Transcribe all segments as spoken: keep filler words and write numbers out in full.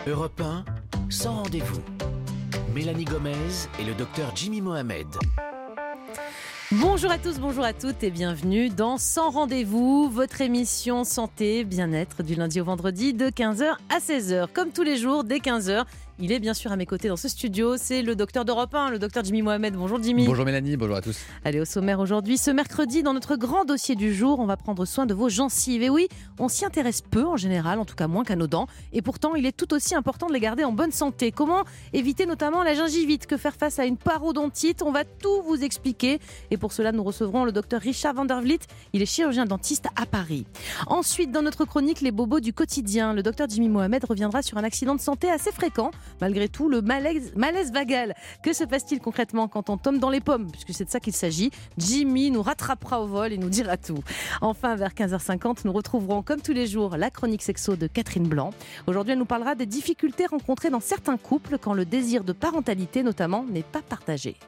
Europe un, sans rendez-vous. Mélanie Gomez et le docteur Jimmy Mohamed. Bonjour à tous, bonjour à toutes et bienvenue dans Sans Rendez-vous, votre émission santé, bien-être du lundi au vendredi de quinze heures à seize heures. Comme tous les jours, dès quinze heures, il est bien sûr à mes côtés dans ce studio, c'est le docteur d'Europe un, le docteur Jimmy Mohamed. Bonjour Jimmy. Bonjour Mélanie, bonjour à tous. Allez, au sommaire aujourd'hui, ce mercredi, dans notre grand dossier du jour, on va prendre soin de vos gencives. Et oui, on s'y intéresse peu en général, en tout cas moins qu'à nos dents. Et pourtant, il est tout aussi important de les garder en bonne santé. Comment éviter notamment la gingivite? Que faire face à une parodontite? On va tout vous expliquer. Et pour cela, nous recevrons le docteur Richard van der Vliet. Il est chirurgien dentiste à Paris. Ensuite, dans notre chronique Les bobos du quotidien, le docteur Jimmy Mohamed reviendra sur un accident de santé assez fréquent. Malgré tout, le malaise, malaise vagal. Que se passe-t-il concrètement quand on tombe dans les pommes? Puisque c'est de ça qu'il s'agit. Jimmy nous rattrapera au vol et nous dira tout. Enfin, vers quinze heures cinquante, nous retrouverons comme tous les jours la chronique sexo de Catherine Blanc. Aujourd'hui, elle nous parlera des difficultés rencontrées dans certains couples quand le désir de parentalité notamment n'est pas partagé.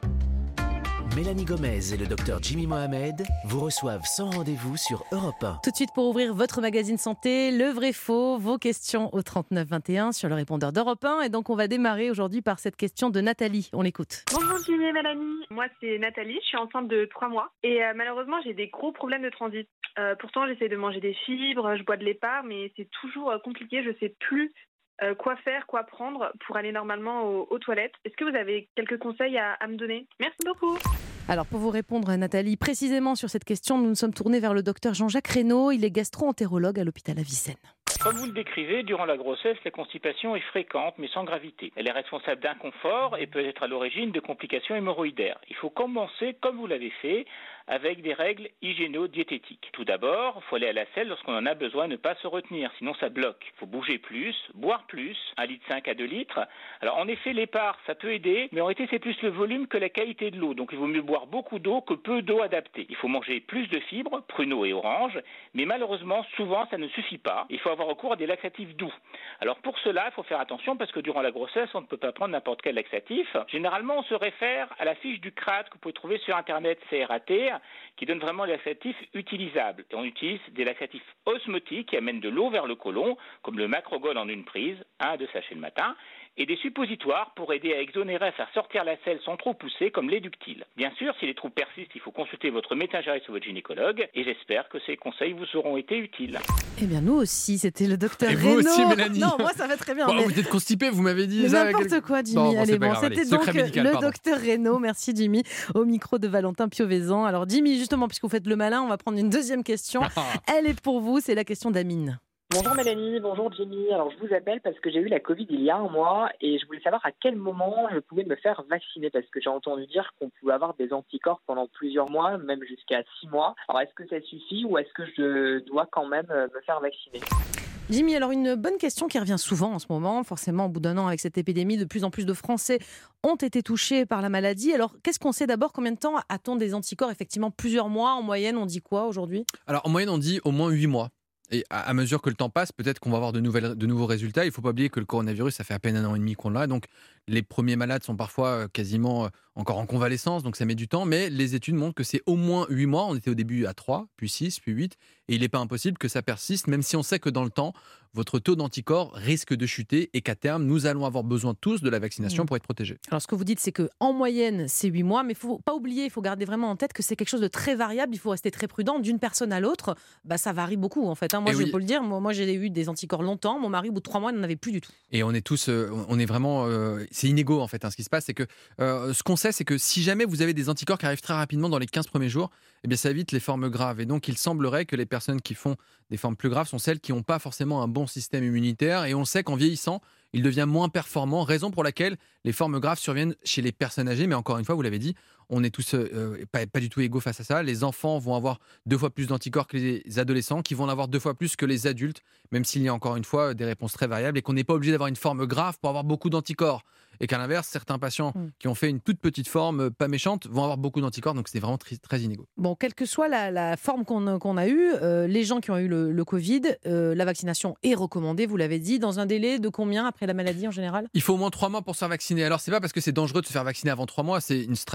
Mélanie Gomez et le docteur Jimmy Mohamed vous reçoivent sans rendez-vous sur Europe un. Tout de suite pour ouvrir votre magazine santé, le vrai faux, vos questions au trente-neuf vingt et un sur le répondeur d'Europe un. Et donc on va démarrer aujourd'hui par cette question de Nathalie. On l'écoute. Bonjour Jimmy et Mélanie, moi c'est Nathalie, je suis enceinte de trois mois et euh, malheureusement j'ai des gros problèmes de transit. Euh, pourtant j'essaie de manger des fibres, je bois de l'épar mais c'est toujours euh, compliqué, je sais plus euh, quoi faire, quoi prendre pour aller normalement aux, aux toilettes. Est-ce que vous avez quelques conseils à, à me donner? Merci beaucoup. Alors pour vous répondre Nathalie, précisément sur cette question, nous nous sommes tournés vers le docteur Jean-Jacques Reynaud, il est gastro-entérologue à l'hôpital Avicenne. Comme vous le décrivez, durant la grossesse, la constipation est fréquente mais sans gravité. Elle est responsable d'inconfort et peut être à l'origine de complications hémorroïdaires. Il faut commencer, comme vous l'avez fait, avec des règles hygiéno-diététiques. Tout d'abord, il faut aller à la selle lorsqu'on en a besoin, ne pas se retenir, sinon ça bloque. Il faut bouger plus, boire plus, un virgule cinq litre à deux litres. Alors en effet, l'épar, ça peut aider, mais en réalité, c'est plus le volume que la qualité de l'eau. Donc il vaut mieux boire beaucoup d'eau que peu d'eau adaptée. Il faut manger plus de fibres, pruneaux et oranges, mais malheureusement, souvent, ça ne suffit pas. Il faut avoir recours à des laxatifs doux. Alors pour cela, il faut faire attention parce que durant la grossesse, on ne peut pas prendre n'importe quel laxatif. Généralement, on se réfère à la fiche du C R A T que vous pouvez trouver sur Internet, C R A T, qui donne vraiment les laxatifs utilisables. Et on utilise des laxatifs osmotiques qui amènent de l'eau vers le côlon, comme le Macrogol en une prise, un à deux sachets le matin, et des suppositoires pour aider à exonérer, à faire sortir la selle sans trop pousser, comme l'éductile. Bien sûr, si les troubles persistent, il faut consulter votre médecin généraliste ou votre gynécologue, et j'espère que ces conseils vous auront été utiles. Eh bien nous aussi, c'était le docteur Et Reynaud. vous aussi Mélanie. Non, moi ça va très bien. Bon, mais... Vous êtes constipé, vous m'avez dit mais ça. n'importe quel... quoi Jimmy. Bon, bon, Allez, pas bon, grave, c'était allez. donc Secret médical, le pardon. docteur Reynaud. Merci Jimmy. Au micro de Valentin Piovesan. Alors Jimmy, justement, puisque vous faites le malin, on va prendre une deuxième question. Elle est pour vous, c'est la question d'Amine. Bonjour Mélanie, bonjour Jimmy. Alors je vous appelle parce que j'ai eu la Covid il y a un mois et je voulais savoir à quel moment je pouvais me faire vacciner parce que j'ai entendu dire qu'on pouvait avoir des anticorps pendant plusieurs mois, même jusqu'à six mois. Alors est-ce que ça suffit ou est-ce que je dois quand même me faire vacciner? Jimmy, alors une bonne question qui revient souvent en ce moment, forcément au bout d'un an avec cette épidémie, de plus en plus de Français ont été touchés par la maladie. Alors qu'est-ce qu'on sait d'abord? Combien de temps a-t-on des anticorps? Effectivement plusieurs mois, en moyenne on dit quoi aujourd'hui? Alors en moyenne on dit au moins huit mois. Et à mesure que le temps passe, peut-être qu'on va avoir de, nouvelles, de nouveaux résultats. Il ne faut pas oublier que le coronavirus, ça fait à peine un an et demi qu'on l'a. Donc, les premiers malades sont parfois quasiment encore en convalescence, donc ça met du temps. Mais les études montrent que c'est au moins huit mois. On était au début à trois, puis six, puis huit. Et il n'est pas impossible que ça persiste, même si on sait que dans le temps, votre taux d'anticorps risque de chuter et qu'à terme, nous allons avoir besoin tous de la vaccination mmh. pour être protégés. Alors, ce que vous dites, c'est qu'en moyenne, c'est huit mois. Mais il ne faut pas oublier, il faut garder vraiment en tête que c'est quelque chose de très variable. Il faut rester très prudent. D'une personne à l'autre, bah, ça varie beaucoup, en fait. Hein. Moi, et je oui. peux le dire. Moi, moi, j'ai eu des anticorps longtemps. Mon mari, au bout de trois mois, n'en avait plus du tout. Et on est tous, euh, on est vraiment, euh, c'est inégaux en fait. Hein, ce qui se passe, c'est que euh, ce qu'on sait, c'est que si jamais vous avez des anticorps qui arrivent très rapidement dans les quinze premiers jours, eh bien ça évite les formes graves. Et donc, il semblerait que les personnes qui font des formes plus graves sont celles qui n'ont pas forcément un bon système immunitaire. Et on sait qu'en vieillissant, il devient moins performant, raison pour laquelle les formes graves surviennent chez les personnes âgées. Mais encore une fois, vous l'avez dit, on est tous euh, pas, pas du tout égaux face à ça. Les enfants vont avoir deux fois plus d'anticorps que les adolescents, qui vont en avoir deux fois plus que les adultes, même s'il y a encore une fois des réponses très variables et qu'on n'est pas obligé d'avoir une forme grave pour avoir beaucoup d'anticorps. Et qu'à l'inverse, certains patients mmh. qui ont fait une toute petite forme pas méchante vont avoir beaucoup d'anticorps, donc c'est vraiment très, très inégaux. Bon, quelle que soit la, la forme qu'on, qu'on a eue, euh, les gens qui ont eu le, le Covid, euh, la vaccination est recommandée, vous l'avez dit, dans un délai de combien après la maladie en général? Il faut au moins trois mois pour se faire vacciner. Alors, c'est pas parce que c'est dangereux de se faire vacciner avant trois mois, c'est une stratégie de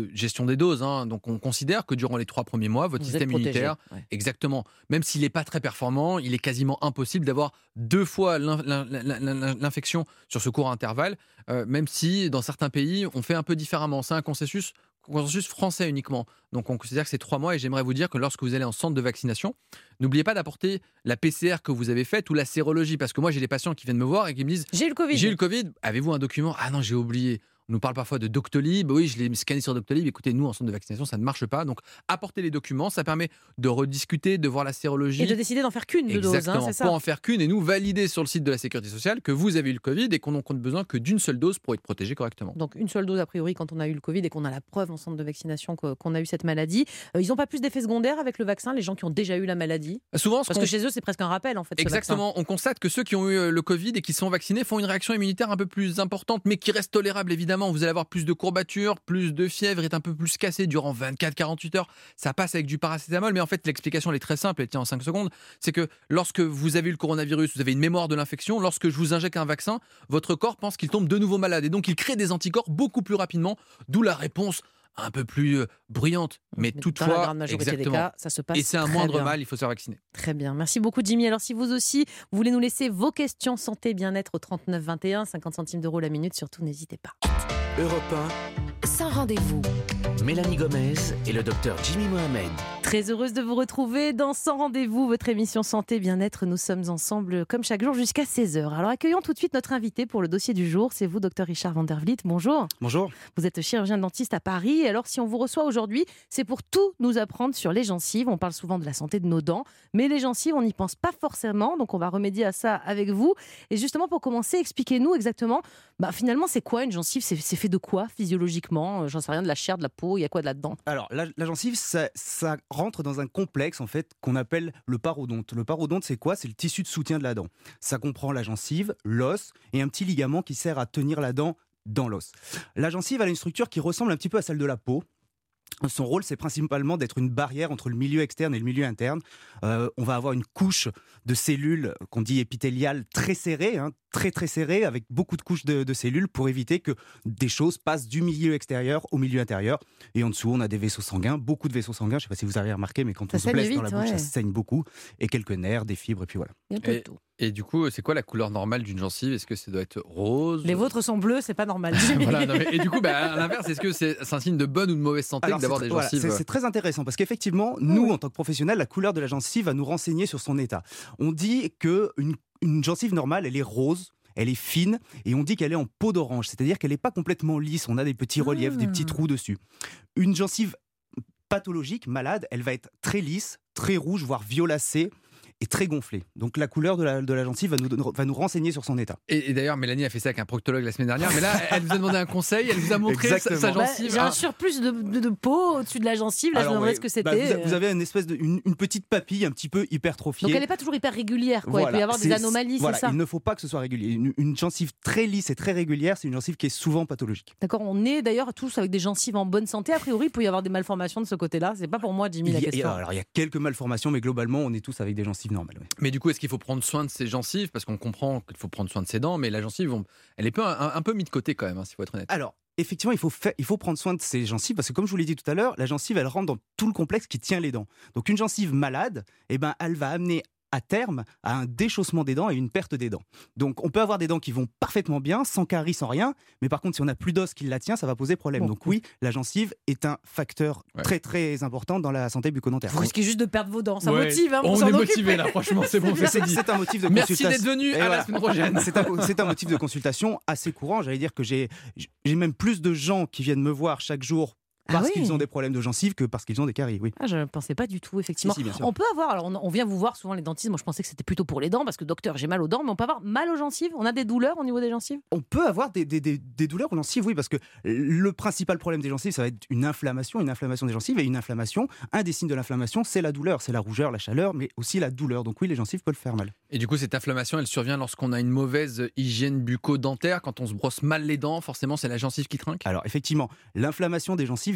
de gestion des doses. Hein. Donc, on considère que durant les trois premiers mois, votre Vous système êtes protégé, immunitaire, ouais. exactement, même s'il n'est pas très performant, il est quasiment impossible d'avoir deux fois l'in- l'in- l'in- l'infection sur ce court intervalle, euh, même si dans certains pays, on fait un peu différemment. C'est un consensus, consensus français uniquement. Donc, on considère que c'est trois mois. Et j'aimerais vous dire que lorsque vous allez en centre de vaccination, n'oubliez pas d'apporter la P C R que vous avez faite ou la sérologie. Parce que moi, j'ai des patients qui viennent me voir et qui me disent J'ai eu le Covid. j'ai eu le Covid, avez-vous un document? Ah non, j'ai oublié. On nous parle parfois de Doctolib. Oui, je l'ai scanné sur Doctolib. Écoutez, nous, en centre de vaccination, ça ne marche pas. Donc, apportez les documents. Ça permet de rediscuter, de voir la sérologie. Et de décider d'en faire qu'une de dose, Exactement, hein, c'est ça. pour en faire qu'une et nous valider sur le site de la Sécurité sociale que vous avez eu le Covid et qu'on n'a besoin que d'une seule dose pour être protégé correctement. Donc une seule dose a priori quand on a eu le Covid et qu'on a la preuve en centre de vaccination que- qu'on a eu cette maladie. Euh, ils n'ont pas plus d'effets secondaires avec le vaccin, les gens qui ont déjà eu la maladie? Souvent, ce Parce qu'on- que chez eux, c'est presque un rappel en fait. ce vaccin. Exactement, on constate que ceux qui ont eu euh, le Covid et qui sont vaccinés font une réaction immunitaire un peu plus importante, mais qui reste tolérable évidemment. Vous allez avoir plus de courbatures, plus de fièvre, est un peu plus cassé durant vingt-quatre à quarante-huit heures. Ça passe avec du paracétamol, mais en fait l'explication elle est très simple, elle tient en cinq secondes. C'est que lorsque vous avez eu le coronavirus, vous avez une mémoire de l'infection, lorsque je vous injecte un vaccin, votre corps pense qu'il tombe de nouveau malade et donc il crée des anticorps beaucoup plus rapidement, d'où la réponse un peu plus euh, bruyante. Mais, dans toutefois, la grande majorité exactement. des cas, ça se passe Et c'est un très moindre bien. mal, il faut se faire vacciner. Très bien, merci beaucoup Jimmy. Alors si vous aussi, vous voulez nous laisser vos questions santé, bien-être au trente-neuf vingt et un, cinquante centimes d'euros la minute, surtout n'hésitez pas. Europe un, Sans rendez-vous. Mélanie Gomez et le docteur Jimmy Mohamed. Très heureuse de vous retrouver dans Sans rendez-vous, votre émission santé, bien-être. Nous sommes ensemble comme chaque jour jusqu'à seize heures. Alors accueillons tout de suite notre invité pour le dossier du jour. C'est vous, docteur Richard Van der Vliet. Bonjour. Bonjour. Vous êtes chirurgien dentiste à Paris. Alors si on vous reçoit aujourd'hui, c'est pour tout nous apprendre sur les gencives. On parle souvent de la santé de nos dents, mais les gencives, on n'y pense pas forcément. Donc on va remédier à ça avec vous. Et justement pour commencer, expliquez-nous exactement, bah, finalement c'est quoi une gencive? c'est, c'est fait de quoi physiologiquement? J'en sais rien, de la chair, de la peau, il y a quoi là-dedans? Alors, la, la gencive, ça, ça rentre dans un complexe en fait qu'on appelle le parodonte. Le parodonte, c'est quoi? C'est le tissu de soutien de la dent. Ça comprend la gencive, l'os et un petit ligament qui sert à tenir la dent dans l'os. La gencive, elle a une structure qui ressemble un petit peu à celle de la peau. Son rôle, c'est principalement d'être une barrière entre le milieu externe et le milieu interne. Euh, on va avoir une couche de cellules qu'on dit épithéliales très serrée, hein, très très serrée, avec beaucoup de couches de, de cellules pour éviter que des choses passent du milieu extérieur au milieu intérieur. Et en dessous, on a des vaisseaux sanguins, beaucoup de vaisseaux sanguins. Je ne sais pas si vous avez remarqué, mais quand Ça on se saigne blesse vite, dans la bouche, ouais. ça saigne beaucoup. Et quelques nerfs, des fibres, et puis voilà. Il y a un peu de Et, tout. et du coup, c'est quoi la couleur normale d'une gencive? Est-ce que ça doit être rose? Les vôtres sont bleus, c'est pas normal. Voilà, non, mais- et du coup, bah, à l'inverse, est-ce que c'est, c'est un signe de bonne ou de mauvaise santé Alors, que d'avoir c'est des tr- voilà, gencives? c'est, c'est très intéressant parce qu'effectivement, nous, en tant que professionnels, la couleur de la gencive va nous renseigner sur son état. On dit qu'une une gencive normale, elle est rose. Elle est fine et on dit qu'elle est en peau d'orange, c'est-à-dire qu'elle n'est pas complètement lisse, on a des petits reliefs, Ah. des petits trous dessus. Une gencive pathologique, malade, elle va être très lisse, très rouge, voire violacée et très gonflée. Donc la couleur de la, de la gencive va nous, va nous renseigner sur son état. Et, et d'ailleurs, Mélanie a fait ça avec un proctologue la semaine dernière, mais là, elle vous a demandé un conseil, elle vous a montré sa, sa Exactement. Bah, gencive. j'ai un Ah, surplus de, de- de peau au-dessus de la gencive. Là, je me Alors, demandais oui, ce que bah, c'était. vous, a- vous avez une espèce de, une, une petite papille un petit peu hypertrophiée. Donc elle n'est pas toujours hyper régulière. Quoi. Il peut y avoir des c'est- anomalies, voilà, c'est ça? il ne faut pas que ce soit régulier. Une, une gencive très lisse et très régulière, c'est une gencive qui est souvent pathologique. D'accord, on est d'ailleurs tous avec des gencives en bonne santé. A priori, il peut y avoir des malformations de ce côté-là. C'est pas pour moi, Jimmy, Il la y a- question. alors il y a quelques malformations, mais globalement, on est tous avec des gencives normales. oui. Mais du coup, est-ce qu'il faut prendre soin de ses gencives? Parce qu'on comprend qu'il faut prendre soin de ses dents, mais la gencive, on- elle est peu, un, un peu mise de côté quand même, hein, s'il faut être honnête. Alors, effectivement, il faut, faire- il faut prendre soin de ces gencives parce que, comme je vous l'ai dit tout à l'heure, la gencive, elle rentre dans tout le complexe qui tient les dents. Donc, une gencive malade, eh ben, elle va amener à terme à un déchaussement des dents et une perte des dents. Donc, on peut avoir des dents qui vont parfaitement bien, sans carie, sans rien, mais par contre, si on n'a plus d'os qui la tient, ça va poser problème. Bon. Donc, oui, la gencive est un facteur Ouais. très, très important dans la santé bucco-dentaire. Vous risquez juste de perdre vos dents. Ça Ouais. motive, hein, On s'en est occupe. motivé là, franchement, c'est bon, Mais c'est c'est, dit. c'est un motif de Merci consultation. d'être venu, Et à la voilà. semaine prochaine. C'est un, c'est un motif de consultation assez courant. J'allais dire que j'ai, j'ai même plus de gens qui viennent me voir chaque jour Ah parce oui. qu'ils ont des problèmes de gencives que parce qu'ils ont des caries. Oui. Ah, je ne pensais pas du tout, effectivement. Si, si, bien sûr. On peut avoir, alors on, on vient vous voir souvent les dentistes, moi je pensais que c'était plutôt pour les dents, parce que docteur, j'ai mal aux dents, mais on peut avoir mal aux gencives? On a des douleurs au niveau des gencives? On peut avoir des, des, des, des douleurs aux gencives, oui, parce que le principal problème des gencives, ça va être une inflammation, une inflammation des gencives et une inflammation. Un des signes de l'inflammation, c'est la douleur, c'est la rougeur, la chaleur, mais aussi la douleur. Donc oui, les gencives peuvent faire mal. Et du coup, cette inflammation, elle survient lorsqu'on a une mauvaise hygiène bucco-dentaire, quand on se brosse mal les dents, forcément, c'est la gencive qui trinque. Alors effectivement, l'inflammation des gencives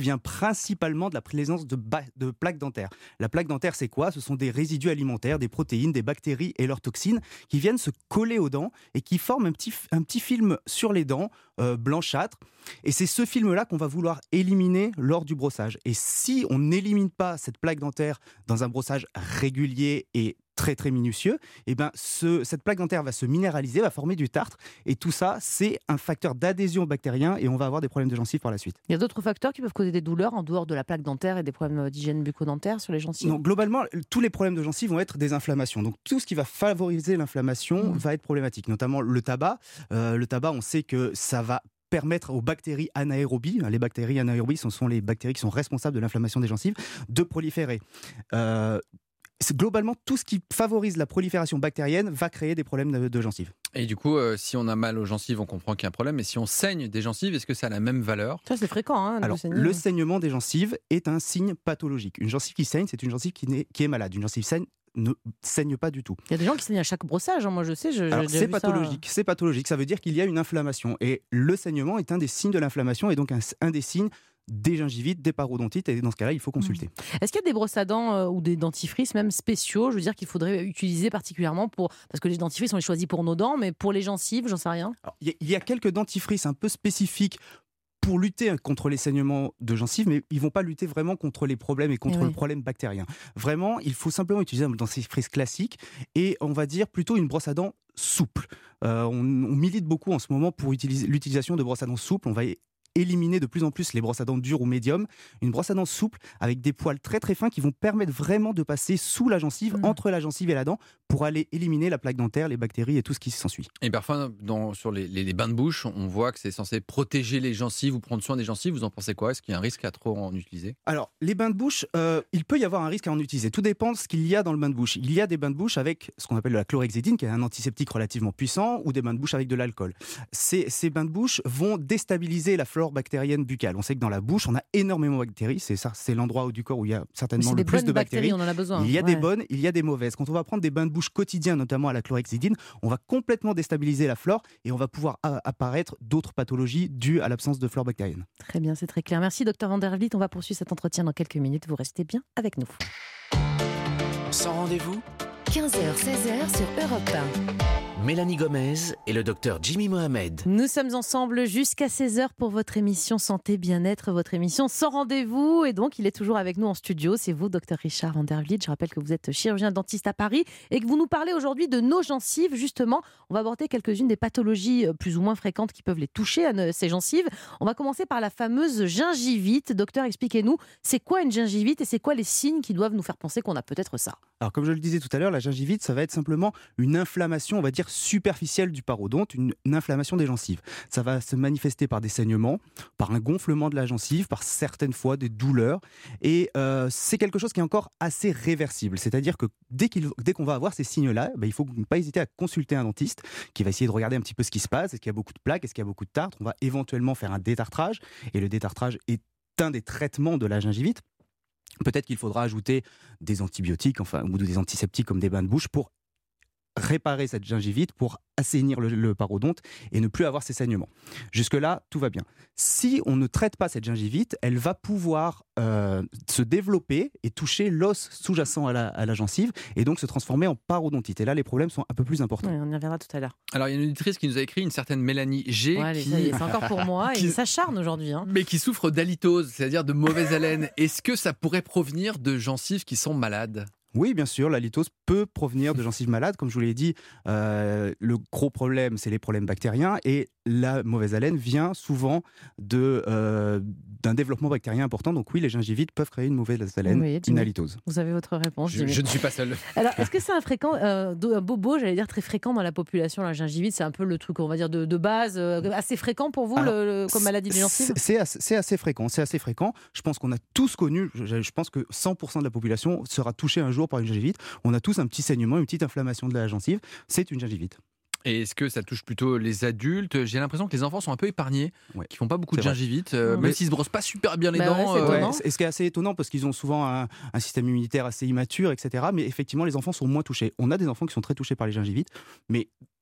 vient principalement de la présence de, ba- de plaques dentaires. La plaque dentaire, c'est quoi ? Ce sont des résidus alimentaires, des protéines, des bactéries et leurs toxines qui viennent se coller aux dents et qui forment un petit, un petit film sur les dents, euh, blanchâtre. Et c'est ce film-là qu'on va vouloir éliminer lors du brossage. Et si on n'élimine pas cette plaque dentaire dans un brossage régulier et très très minutieux, et ben ce, cette plaque dentaire va se minéraliser, va former du tartre, et tout ça, c'est un facteur d'adhésion bactérien, et on va avoir des problèmes de gencives par la suite. Il y a d'autres facteurs qui peuvent causer des douleurs en dehors de la plaque dentaire et des problèmes d'hygiène bucco-dentaire sur les gencives. Donc globalement, tous les problèmes de gencives vont être des inflammations. Donc tout ce qui va favoriser l'inflammation Mmh. va être problématique, notamment le tabac. Euh, le tabac, on sait que ça va permettre aux bactéries anaérobies, les bactéries anaérobies, ce sont les bactéries qui sont responsables de l'inflammation des gencives, de proliférer. Euh, c'est globalement, tout ce qui favorise la prolifération bactérienne va créer des problèmes de, de gencives. Et du coup, euh, si on a mal aux gencives, on comprend qu'il y a un problème. Mais si on saigne des gencives, est-ce que ça a la même valeur ? Ça, c'est fréquent. Hein, Alors, de saigner. le saignement des gencives est un signe pathologique. Une gencive qui saigne, c'est une gencive qui, n'est, qui est malade. Une gencive saigne ne saigne pas du tout. Il y a des gens qui saignent à chaque brossage. Hein. Moi, je sais. Je, Alors, j'ai déjà c'est vu ça. pathologique. C'est pathologique. Ça veut dire qu'il y a une inflammation. Et le saignement est un des signes de l'inflammation et donc un, un des signes des gingivites, des parodontites, et dans ce cas-là, il faut consulter. Est-ce qu'il y a des brosses à dents euh, ou des dentifrices même spéciaux, je veux dire, qu'il faudrait utiliser particulièrement pour... Parce que les dentifrices, on les choisit pour nos dents, mais pour les gencives, j'en sais rien. Alors, il y a- il y a quelques dentifrices un peu spécifiques pour lutter contre les saignements de gencives, mais ils ne vont pas lutter vraiment contre les problèmes et contre Eh oui. le problème bactérien. Vraiment, il faut simplement utiliser un dentifrice classique et on va dire plutôt une brosse à dents souple. Euh, on, on milite beaucoup en ce moment pour utiliser, l'utilisation de brosses à dents souples. On va é- éliminer de plus en plus les brosses à dents dures ou médium. Une brosse à dents souple avec des poils très très fins qui vont permettre vraiment de passer sous la gencive, Mmh. entre la gencive et la dent, pour aller éliminer la plaque dentaire, les bactéries et tout ce qui s'ensuit. Et parfois, dans, sur les, les- les bains de bouche, on voit que c'est censé protéger les gencives ou prendre soin des gencives. Vous en pensez quoi ? Est-ce qu'il y a un risque à trop en utiliser ? Alors, les bains de bouche, euh, il peut y avoir un risque à en utiliser. Tout dépend de ce qu'il y a dans le bain de bouche. Il y a des bains de bouche avec ce qu'on appelle de la chlorhexidine, qui est un antiseptique relativement puissant, ou des bains de bouche avec de l'alcool. Ces, ces bains de bouche vont déstabiliser la flore bactérienne buccale. On sait que dans la bouche, on a énormément de bactéries. C'est ça, c'est l'endroit du corps où il y a Mais certainement c'est le des plus bonnes de bactéries, bactéries. on en a besoin. Il y a des Ouais. bonnes, il y a des mauvaises. Quand on va prendre des bains de bouche quotidiens, notamment à la chlorhexidine, on va complètement déstabiliser la flore et on va pouvoir a- apparaître d'autres pathologies dues à l'absence de flore bactérienne. Très bien, c'est très clair. Merci, docteur Van der Vliet. On va poursuivre cet entretien dans quelques minutes. Vous restez bien avec nous. Sans rendez-vous, quinze heures seize heures sur Europe un. Mélanie Gomez et le docteur Jimmy Mohamed. Nous sommes ensemble jusqu'à seize heures pour votre émission Santé Bien-être, votre émission sans rendez-vous. Et donc, il est toujours avec nous en studio. C'est vous, docteur Richard Van der Vliet. Je rappelle que vous êtes chirurgien dentiste à Paris et que vous nous parlez aujourd'hui de nos gencives. Justement, on va aborder quelques-unes des pathologies plus ou moins fréquentes qui peuvent les toucher, à ne- ces gencives. On va commencer par la fameuse gingivite. Docteur, expliquez-nous, c'est quoi une gingivite et c'est quoi les signes qui doivent nous faire penser qu'on a peut-être ça ? Alors, comme je le disais tout à l'heure, la gingivite, ça va être simplement une inflammation, on va dire, superficielle du parodonte, une, une inflammation des gencives. Ça va se manifester par des saignements, par un gonflement de la gencive, par certaines fois des douleurs. Et euh, c'est quelque chose qui est encore assez réversible. C'est-à-dire que dès, qu'il, dès qu'on va avoir ces signes-là, ben, il ne faut pas hésiter à consulter un dentiste qui va essayer de regarder un petit peu ce qui se passe. Est-ce qu'il y a beaucoup de plaques ? Est-ce qu'il y a beaucoup de tartre ? On va éventuellement faire un détartrage. Et le détartrage est un des traitements de la gingivite. Peut-être qu'il faudra ajouter des antibiotiques, enfin, ou des antiseptiques comme des bains de bouche pour réparer cette gingivite, pour assainir le, le parodonte et ne plus avoir ces saignements. Jusque-là, tout va bien. Si on ne traite pas cette gingivite, elle va pouvoir euh, se développer et toucher l'os sous-jacent à la, à la gencive et donc se transformer en parodontite. Et là, les problèmes sont un peu plus importants. Ouais, on y reviendra tout à l'heure. Alors, il y a une auditrice qui nous a écrit, une certaine Mélanie G, Ouais, allez, qui... ça y est, c'est encore pour moi. qui- Et ça charne aujourd'hui. Hein. mais qui souffre d'halitose, c'est-à-dire de mauvaise haleine. Est-ce que ça pourrait provenir de gencives qui sont malades ? Oui, bien sûr, la litose peut provenir de gencives malades. Comme je vous l'ai dit, euh, le gros problème, c'est les problèmes bactériens. Et la mauvaise haleine vient souvent de, euh, d'un développement bactérien important. Donc oui, les gingivites peuvent créer une mauvaise haleine, Oui, une Jimmy. halitose. Vous avez votre réponse, je, Jimmy. je ne suis pas seul. Alors, est-ce que c'est un, fréquent, euh, do- un bobo, j'allais dire, très fréquent dans la population, la gingivite ? C'est un peu le truc, on va dire, de, de base, euh, assez fréquent pour vous, Alors, le, le- comme maladie des gencives ? C'est, c'est assez, c'est assez fréquent. C'est assez fréquent. Je pense qu'on a tous connu, je, je pense que cent pour cent de la population sera touchée un jour par une gingivite. On a tous un petit saignement, une petite inflammation de la gencive. C'est une gingivite. Et est-ce que ça touche plutôt les adultes ? J'ai l'impression que les enfants sont un peu épargnés, Ouais. qui font pas beaucoup C'est de vrai. gingivite, euh, Ouais. même s'ils se brossent pas super bien les Bah ouais, dents. c'est euh, étonnant. Et ce qui est assez étonnant parce qu'ils ont souvent un, un système immunitaire assez immature, et cetera. Mais effectivement, les enfants sont moins touchés. On a des enfants qui sont très touchés par les gingivites, mais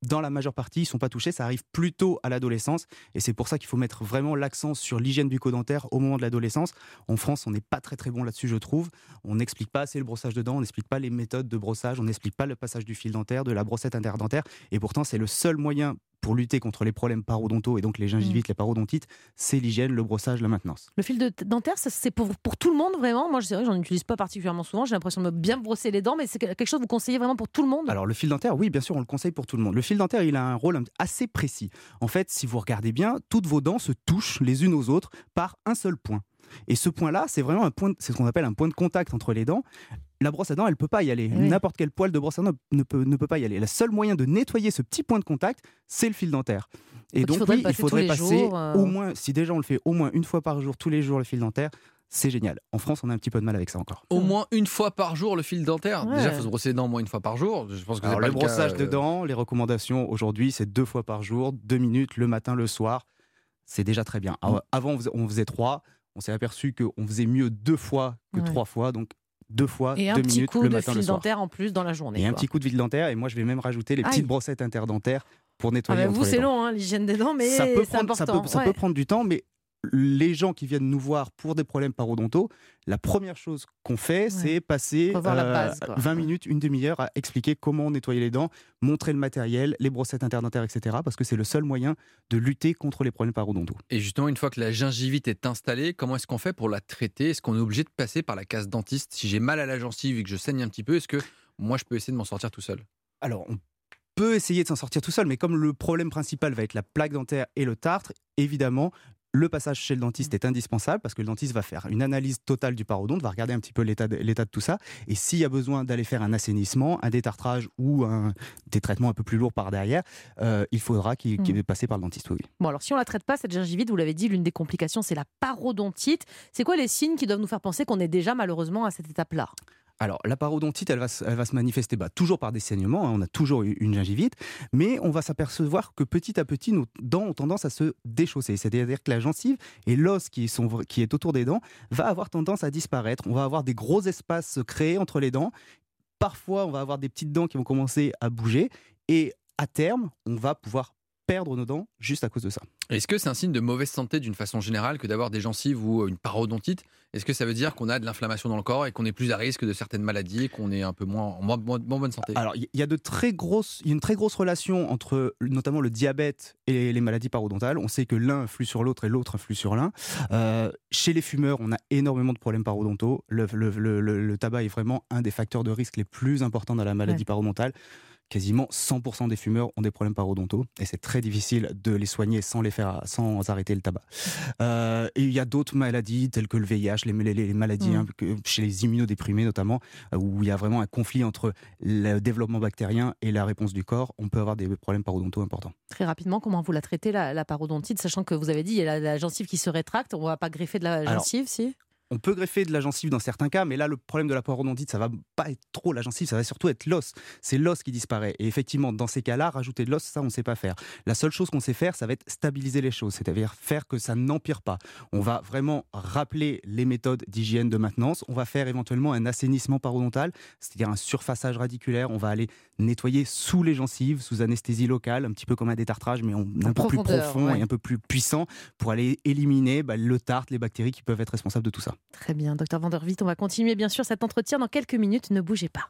dans la majeure partie, ils ne sont pas touchés. Ça arrive plutôt à l'adolescence. Et c'est pour ça qu'il faut mettre vraiment l'accent sur l'hygiène bucco-dentaire au moment de l'adolescence. En France, on n'est pas très très bon là-dessus, je trouve. On n'explique pas assez le brossage de dents, on n'explique pas les méthodes de brossage, on n'explique pas le passage du fil dentaire, de la brossette interdentaire. Et pourtant, c'est le seul moyen pour lutter contre les problèmes parodontaux et donc les gingivites, mmh. les parodontites, c'est l'hygiène, le brossage, la maintenance. Le fil de dentaire, ça, c'est pour, pour tout le monde vraiment? Moi, c'est vrai que j'en utilise pas particulièrement souvent. J'ai l'impression de me bien brosser les dents, mais c'est quelque chose que vous conseillez vraiment pour tout le monde? Alors, le fil dentaire, oui, bien sûr, on le conseille pour tout le monde. Le fil dentaire, il a un rôle assez précis. En fait, si vous regardez bien, toutes vos dents se touchent les unes aux autres par un seul point. Et ce point-là, c'est vraiment un point, c'est ce qu'on appelle un point de contact entre les dents. La brosse à dents, elle ne peut pas y aller. Oui. N'importe quel poil de brosse à dents ne peut, ne peut pas y aller. Le seul moyen de nettoyer ce petit point de contact, c'est le fil dentaire. Et donc, donc oui, il faudrait passer jours, euh... au moins, si déjà on le fait au moins une fois par jour, tous les jours, le fil dentaire, c'est génial. En France, on a un petit peu de mal avec ça encore. Au moins une fois par jour, le fil dentaire. Ouais. Déjà, il faut se brosser les dents au moins une fois par jour. Je pense que Alors, c'est pas le, le brossage cas, de dents, les recommandations aujourd'hui, c'est deux fois par jour, deux minutes, le matin, le soir. C'est déjà très bien. Alors, avant, on faisait, on faisait trois. On s'est aperçu qu'on faisait mieux deux fois que ouais. trois fois. Donc, deux fois, et deux minutes, le matin, le soir. Et un petit coup de fil dentaire en plus dans la journée. Et quoi. un petit coup de fil dentaire. Et moi, je vais même rajouter les Aïe. petites brossettes interdentaires pour nettoyer ah entre vous, les c'est dents. long, hein, l'hygiène des dents, mais ça peut c'est prendre, important. Ça, peut, ça ouais. peut prendre du temps, mais les gens qui viennent nous voir pour des problèmes parodontaux, la première chose qu'on fait, ouais. c'est passer euh, la base, vingt minutes, une demi-heure à expliquer comment nettoyer les dents, montrer le matériel, les brossettes interdentaires, et cetera. Parce que c'est le seul moyen de lutter contre les problèmes parodontaux. Et justement, une fois que la gingivite est installée, comment est-ce qu'on fait pour la traiter? Est-ce qu'on est obligé de passer par la case dentiste? Si j'ai mal à la gencive et que je saigne un petit peu, est-ce que moi je peux essayer de m'en sortir tout seul? Alors, on peut essayer de s'en sortir tout seul, mais comme le problème principal va être la plaque dentaire et le tartre, évidemment, le passage chez le dentiste est indispensable parce que le dentiste va faire une analyse totale du parodonte, va regarder un petit peu l'état de, l'état de tout ça. Et s'il y a besoin d'aller faire un assainissement, un détartrage ou un, des traitements un peu plus lourds par derrière, euh, il faudra qu'il, qu'il mmh. passe par le dentiste. Oui. Bon, alors si on ne la traite pas, cette gingivite, vous l'avez dit, l'une des complications, c'est la parodontite. C'est quoi les signes qui doivent nous faire penser qu'on est déjà malheureusement à cette étape-là? Alors, la parodontite, elle va, elle va se manifester bah, toujours par des saignements, hein, on a toujours une gingivite, mais on va s'apercevoir que petit à petit, nos dents ont tendance à se déchausser. C'est-à-dire que la gencive et l'os qui, sont, qui est autour des dents va avoir tendance à disparaître. On va avoir des gros espaces créés entre les dents. Parfois, on va avoir des petites dents qui vont commencer à bouger et à terme, on va pouvoir perdre nos dents juste à cause de ça. Est-ce que c'est un signe de mauvaise santé d'une façon générale que d'avoir des gencives ou une parodontite? Est-ce que ça veut dire qu'on a de l'inflammation dans le corps et qu'on est plus à risque de certaines maladies et qu'on est un peu moins en moins, moins, moins bonne santé? Alors, il y a de très grosses, il y a une très grosse relation entre notamment le diabète et les maladies parodontales. On sait que l'un influe sur l'autre et l'autre influe sur l'un. Euh, chez les fumeurs, on a énormément de problèmes parodontaux. Le, le, le, le, le tabac est vraiment un des facteurs de risque les plus importants dans la maladie ouais. parodontale. Quasiment cent pour cent des fumeurs ont des problèmes parodontaux et c'est très difficile de les soigner sans, les faire, sans arrêter le tabac. Euh, et il y a d'autres maladies telles que le V I H, les, les, les maladies mmh. hein, que, chez les immunodéprimés notamment, où il y a vraiment un conflit entre le développement bactérien et la réponse du corps. On peut avoir des problèmes parodontaux importants. Très rapidement, comment vous la traitez, la, la parodontite, sachant que vous avez dit il y a la, la gencive qui se rétracte, on ne va pas greffer de la gencive, Alors, si on peut greffer de la gencive dans certains cas, mais là, le problème de la parodontite, ça va pas être trop la gencive, ça va surtout être l'os. C'est l'os qui disparaît. Et effectivement, dans ces cas-là, rajouter de l'os, ça, on ne sait pas faire. La seule chose qu'on sait faire, ça va être stabiliser les choses, c'est-à-dire faire que ça n'empire pas. On va vraiment rappeler les méthodes d'hygiène de maintenance. On va faire éventuellement un assainissement parodontal, c'est-à-dire un surfaçage radiculaire. On va aller nettoyer sous les gencives, sous anesthésie locale, un petit peu comme un détartrage, mais on, un peu plus profond ouais. et un peu plus puissant pour aller éliminer bah, le tartre, les bactéries qui peuvent être responsables de tout ça. Très bien, docteur Van der Witt, on va continuer bien sûr cet entretien dans quelques minutes, ne bougez pas.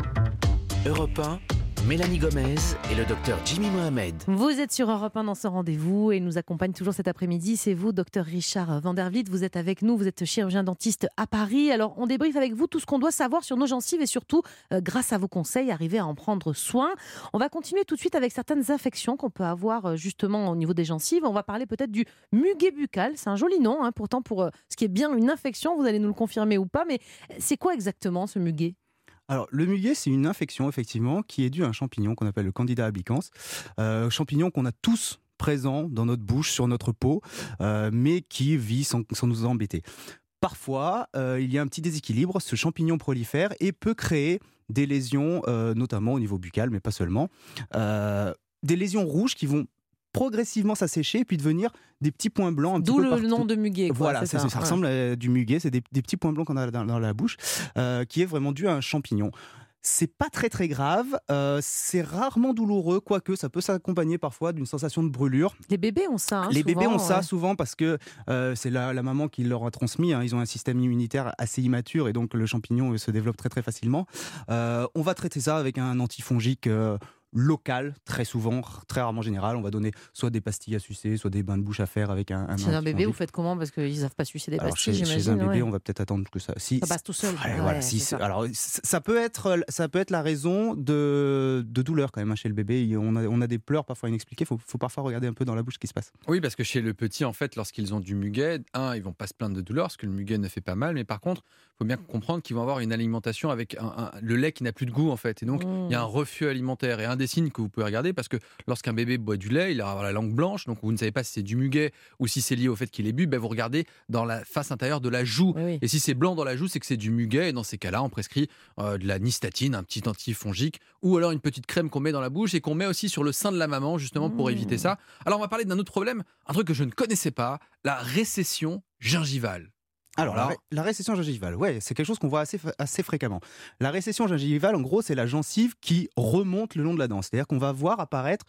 Europe un, Mélanie Gomez et le docteur Jimmy Mohamed. Vous êtes sur Europe un dans ce rendez-vous et nous accompagne toujours cet après-midi. C'est vous, docteur Richard Van der Witt. Vous êtes avec nous, vous êtes chirurgien dentiste à Paris. Alors, on débriefe avec vous tout ce qu'on doit savoir sur nos gencives et surtout, euh, grâce à vos conseils, arriver à en prendre soin. On va continuer tout de suite avec certaines infections qu'on peut avoir euh, justement au niveau des gencives. On va parler peut-être du muguet buccal. C'est un joli nom, hein, pourtant pour euh, ce qui est bien une infection. Vous allez nous le confirmer ou pas, mais c'est quoi exactement ce muguet ? Alors, le muguet, c'est une infection, effectivement, qui est due à un champignon qu'on appelle le Candida albicans. Euh, champignon qu'on a tous présent dans notre bouche, sur notre peau, euh, mais qui vit sans, sans nous embêter. Parfois, euh, il y a un petit déséquilibre, ce champignon prolifère et peut créer des lésions, euh, notamment au niveau buccal, mais pas seulement. Euh, des lésions rouges qui vont progressivement s'assécher et puis devenir des petits points blancs un D'où petit peu le nom de muguet. Quoi, voilà, c'est ça, ça, ça ouais. ressemble à du muguet, c'est des, des petits points blancs qu'on a dans, dans la bouche, euh, qui est vraiment dû à un champignon. C'est pas très très grave, euh, c'est rarement douloureux, quoique ça peut s'accompagner parfois d'une sensation de brûlure. Les bébés ont ça. Hein, Les souvent, bébés ont ça ouais. souvent parce que euh, c'est la, la maman qui leur a transmis, hein. Ils ont un système immunitaire assez immature et donc le champignon euh, se développe très très facilement. Euh, on va traiter ça avec un antifongique euh, local, très souvent, très rarement général. On va donner soit des pastilles à sucer, soit des bains de bouche à faire avec un, un Chez un bébé, antifongique. vous faites comment? Parce qu'ils ne savent pas sucer des Alors, pastilles, chez, j'imagine. chez un bébé, ouais. on va peut-être attendre que ça. Si, Ça passe tout seul. Ouais, Ouais, voilà, c'est si, ça. alors c- ça peut être, ça peut être la raison de, de douleur quand même hein, chez le bébé. Il- On a, on a des pleurs parfois inexpliquées. Il faut, faut parfois regarder un peu dans la bouche ce qui se passe. Oui, parce que chez le petit, en fait, lorsqu'ils ont du muguet, un, ils vont pas se plaindre de douleur, parce que le muguet ne fait pas mal, mais par contre, il faut bien comprendre qu'ils vont avoir une alimentation avec un, un- le lait qui n'a plus de goût, en fait. Et donc, Mmh. il y a un refus alimentaire. Et un des signes que vous pouvez regarder, parce que lorsqu'un bébé boit du lait, il va avoir la langue blanche, donc vous ne savez pas si c'est du muguet ou si c'est lié au fait qu'il ait bu, ben vous regardez dans la face intérieure de la joue. Oui, oui. Et si c'est blanc dans la joue, c'est que c'est du muguet. Et dans ces cas-là, on prescrit euh, de la nystatine, un petit antifongique, ou alors une petite crème qu'on met dans la bouche et qu'on met aussi sur le sein de la maman, justement pour Mmh. éviter ça. Alors, on va parler d'un autre problème, un truc que je ne connaissais pas, la récession gingivale. Alors, la, Alors ré- la récession gingivale, ouais, c'est quelque chose qu'on voit assez, fa- assez fréquemment. La récession gingivale, en gros, c'est la gencive qui remonte le long de la dent. C'est-à-dire qu'on va voir apparaître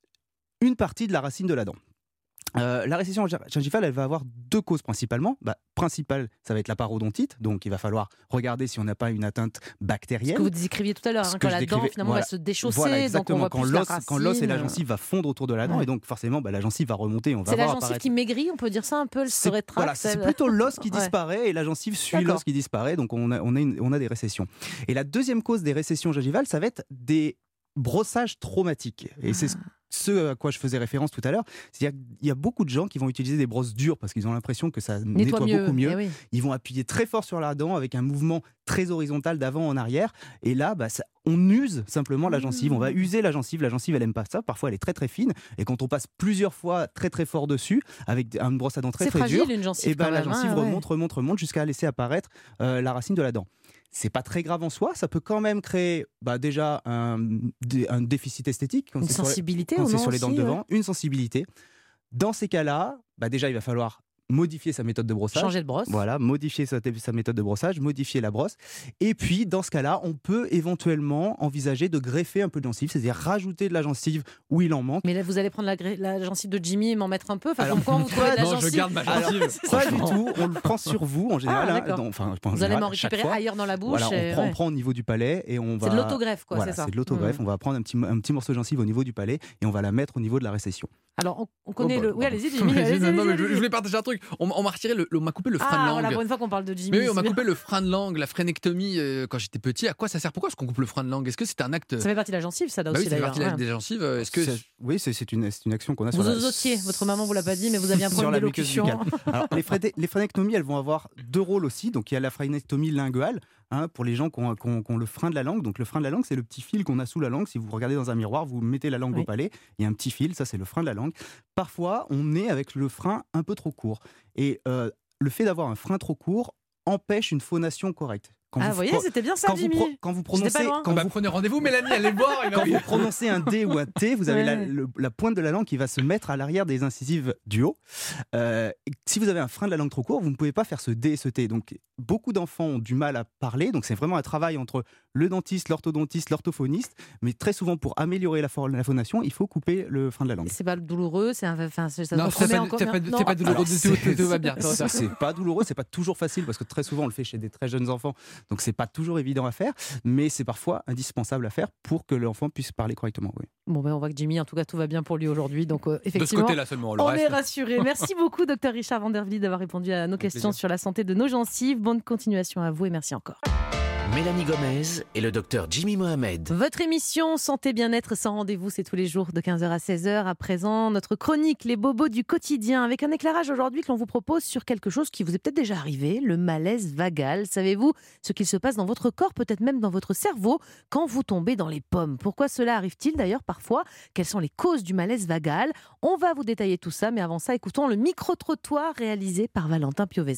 une partie de la racine de la dent. Euh, la récession gi- gingivale, elle va avoir deux causes principalement. Bah, principale, ça va être la parodontite, donc il va falloir regarder si on n'a pas une atteinte Ce bactérienne. que vous décriviez tout à l'heure, Ce hein, que quand je la dent décrivais, finalement voilà. va se déchausser, Voilà, donc on exactement. voit Quand plus la l'os, quand l'os et la racine. gencive va fondre autour de la dent, Ouais. et donc forcément, bah, la gencive va remonter. Et on va C'est la voir gencive apparaître. qui maigrit, on peut dire ça un peu, elle se C'est- rétracte. voilà, c'est elle- plutôt l'os qui Ouais. disparaît et la gencive suit D'accord. l'os qui disparaît, donc on a, on, a une- on a des récessions. Et la deuxième cause des récessions gingivales, ça va être des brossages traumatiques. Et c'est ce, ce à quoi je faisais référence tout à l'heure. C'est-à-dire qu'il y a beaucoup de gens qui vont utiliser des brosses dures parce qu'ils ont l'impression que ça Nettoie nettoie, mieux. beaucoup mieux. eh oui. Ils vont appuyer très fort sur la dent avec un mouvement très horizontal d'avant en arrière. Et là, bah, ça- on use simplement la gencive. On va user la gencive. La gencive, elle aime pas ça. Parfois, elle est très très fine. Et quand on passe plusieurs fois très très fort dessus, avec une brosse à dents très C'est très fragile dure, une gencive. et ben quand la même, gencive hein, ouais. remonte, remonte, remonte jusqu'à laisser apparaître euh, la racine de la dent. C'est pas très grave en soi, ça peut quand même créer bah, déjà un, dé- un déficit esthétique quand Une c'est sur les- sensibilité quand ou c'est non sur les dents de aussi, ouais. devant, une sensibilité. Dans ces cas-là, bah, déjà il va falloir modifier sa méthode de brossage. Changer de brosse. Voilà, modifier sa, sa méthode de brossage, modifier la brosse. Et puis, dans ce cas-là, on peut éventuellement envisager de greffer un peu de gencive, c'est-à-dire rajouter de la gencive où il en manque. Mais là, vous allez prendre la, gré- la gencive de Jimmy et m'en mettre un peu. Enfin, Alors, pourquoi vous trouvez de la non, gencive je garde ma Alors, gencive. Pas du tout, on le prend sur vous en général. Ah, hein, d'accord. dans- enfin, pas en Vous allez général, m'en chaque récupérer fois. ailleurs dans la bouche. Voilà, on, et- prend, ouais. on prend au niveau du palais et on va. C'est de l'autogreffe, quoi, Voilà, c'est ça. c'est de l'autogreffe. Mmh. On va prendre un petit, un petit morceau de gencive au niveau du palais et on va la mettre au niveau de la récession. Alors, on, on connaît Oh, bah, le. Oui, pardon. allez-y, Jimmy. allez-y, Non, non, mais allez-y, je, je allez-y. voulais partager un truc. On, on m'a retiré le, on m'a coupé le frein de Ah, langue. voilà, pour une fois qu'on parle de Jimmy. Mais oui, on c'est m'a bien. coupé le frein de langue, la frénectomie euh, quand j'étais petit. À quoi ça sert? Pourquoi est-ce qu'on coupe le frein de langue? Est-ce que c'est un acte? Ça fait partie de la gencive, ça, là Bah aussi, oui, c'est d'ailleurs. partie de la- ouais. des gencives. euh, Est-ce que C'est- Oui, c'est c'est une, c'est une action qu'on a Vous sur la. osotiez, votre maman vous l'a pas dit, mais vous aviez un sur problème la muqueuse d'élocution. buccale. Alors, les, phréné- les phrénectomies, elles vont avoir deux rôles aussi. Donc, il y a la phrénectomie linguale, hein, pour les gens qui ont, qui ont- qui ont le frein de la langue. Donc, le frein de la langue, c'est le petit fil qu'on a sous la langue. Si vous regardez dans un miroir, vous mettez la langue Oui. au palais, il y a un petit fil, ça, c'est le frein de la langue. Parfois, on est avec le frein un peu trop court. Et euh, le fait d'avoir un frein trop court empêche une phonation correcte. Quand Ah, vous vous voyez, pro- c'était bien ça, quand vous, Jimmy. pro- quand vous J'étais pas prononcez, loin. quand bah, vous prenez rendez-vous, Mélanie, allez le voir. il va- quand vous prononcez un D ou un T, vous avez la, Ouais. le- la pointe de la langue qui va se mettre à l'arrière des incisives du haut. Euh, et si vous avez un frein de la langue trop court, vous ne pouvez pas faire ce D et ce T. Donc, beaucoup d'enfants ont du mal à parler. Donc, c'est vraiment un travail entre le dentiste, l'orthodontiste, l'orthophoniste. Mais très souvent, pour améliorer la, for- la phonation, il faut couper le frein de la langue. C'est pas douloureux, c'est un. Enfin, ça Non, on c'est remet pas, en c'est commun. pas, Non. c'est pas douloureux Alors, du tout, c'est- tout, tout va bien. C'est c'est pas douloureux, c'est pas toujours facile parce que très souvent on le fait chez des très jeunes enfants, donc c'est pas toujours évident à faire, mais c'est parfois indispensable à faire pour que l'enfant puisse parler correctement. Oui. Bon, ben, on voit que Jimmy, en tout cas, tout va bien pour lui aujourd'hui. Donc, euh, De ce effectivement. côté-là seulement. Le On reste. est rassurés. Merci beaucoup, docteur Richard Vandervliet, d'avoir répondu à nos questions plaisir. sur la santé de nos gencives. Bonne continuation à vous et merci encore. Mélanie Gomez et le docteur Jimmy Mohamed. Votre émission Santé Bien-être sans rendez-vous, c'est tous les jours de quinze heures à seize heures. À présent, notre chronique Les bobos du quotidien, avec un éclairage aujourd'hui que l'on vous propose sur quelque chose qui vous est peut-être déjà arrivé, le malaise vagal. Savez-vous ce qu'il se passe dans votre corps, peut-être même dans votre cerveau, quand vous tombez dans les pommes? Pourquoi cela arrive-t-il d'ailleurs parfois? Quelles sont les causes du malaise vagal? On va vous détailler tout ça, mais avant ça, écoutons le micro-trottoir réalisé par Valentin Piovesan.